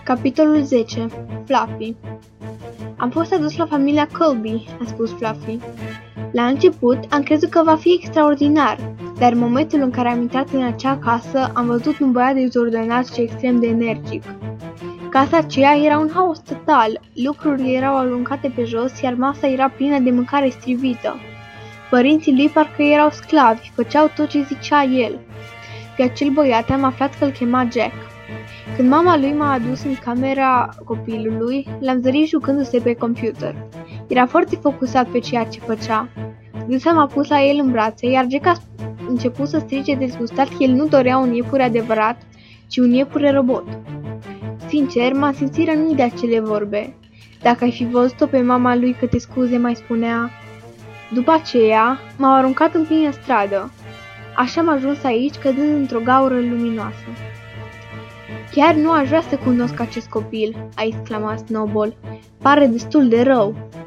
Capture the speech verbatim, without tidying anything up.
Capitolul zece. Fluffy. Am fost adus la familia Colby, a spus Fluffy. La început am crezut că va fi extraordinar, dar în momentul în care am intrat în acea casă am văzut un băiat dezordonat și extrem de energic. Casa aceea era un haos total, lucrurile erau aruncate pe jos, iar masa era plină de mâncare strivită. Părinții lui parcă erau sclavi, făceau tot ce zicea el. Pe acel băiat am aflat că îl chema Jack. Când mama lui m-a adus în camera copilului, l-am zărit jucându-se pe computer. Era foarte focusat pe ceea ce făcea. Dânsa m-a pus la el în brațe, iar Jack a început să strige dezgustat că el nu dorea un iepure adevărat, ci un iepure robot. Sincer, m-am simțit rănit de acele vorbe. Dacă ai fi văzut-o pe mama lui câte scuze mai spunea. După aceea, m-au aruncat în plină stradă. Așa am ajuns aici, cădând într-o gaură luminoasă. Chiar nu aș vrea să cunosc acest copil, a exclamat Snowball. Pare destul de rău.